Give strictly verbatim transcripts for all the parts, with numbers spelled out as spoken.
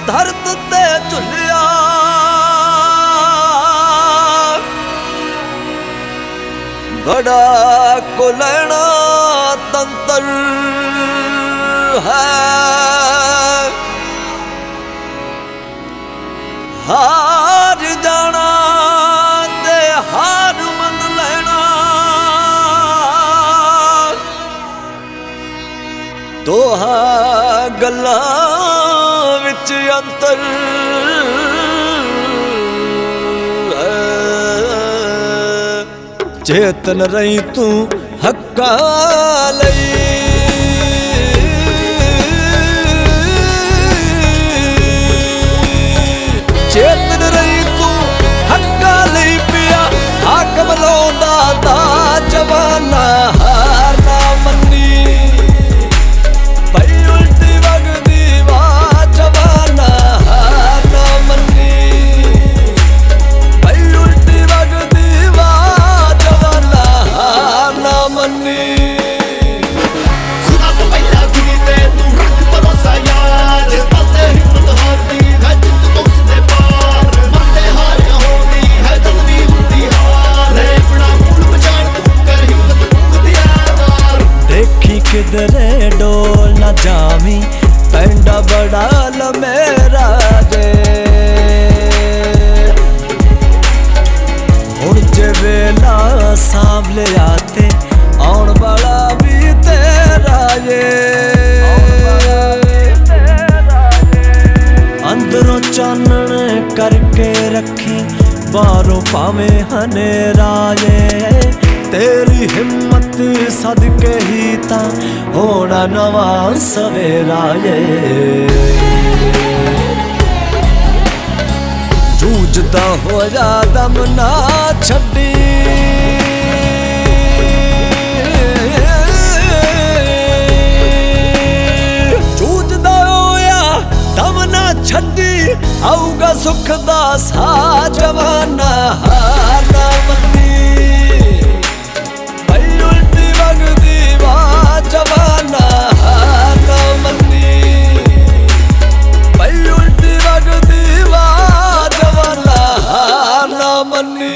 धरत ते झुलिया बड़ा कुलैना तंत्र है। हार जाना ते हार मन लेना दोहा गल्लां विच अंतर चेतन रही तू हक्का लई चेतन रही तू हक्का लई पिया हाकम लौंदा दा जवाना हार ना मन्नी पई उल्टी वगदी वाह जवाना हार ना मन्नी पई उल्टी वगदी खुदा तो पहला गुनी ते तू रख भरोसा यार जिस पल ते हिम्मत हारदी है जित तो उसदे पार मरते हार होंदी है जद भी हुंदी हार है अपना मूल पहचान तू कर हिम्मत मुंगदी यार देखी किधरे डोल न जावी पैंडा बड़ा ल मेरा जे हुण जे वेला सांभले आते आउण वाला भी तेरा ये अंदरों चानण करके रखी बाहरों भावें हनेरा ये तेरी हिम्मत सदके ही ता होना नवा सवेरा ये जूझदा होया दम ना छड्डी छड्डी आऊगा सुख दा सा जवाना हार ना मन्नी पई उल्टी वगदी वाह जवाना हार ना मन्नी पई उल्टी वगदी वाह जवाना हार ना मन्नी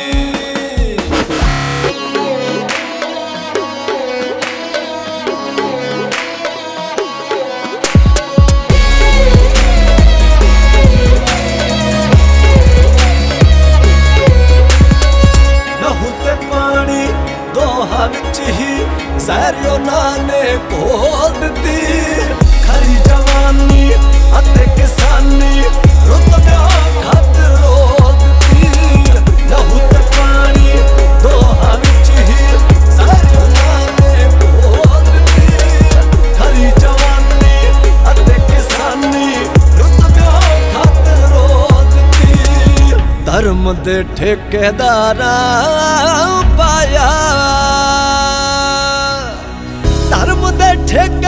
विच ही सैरियो नाने घोल दिती खरी जवानी अते किसानी रुत खात रोल दिती लहू ते पानी दोहा विच ही सैरियो नाने घोल दिती खरी जवानी अते किसानी रुत खात रोल दिती धर्म दे ठेकेदारा पाया धर्म दे ठेके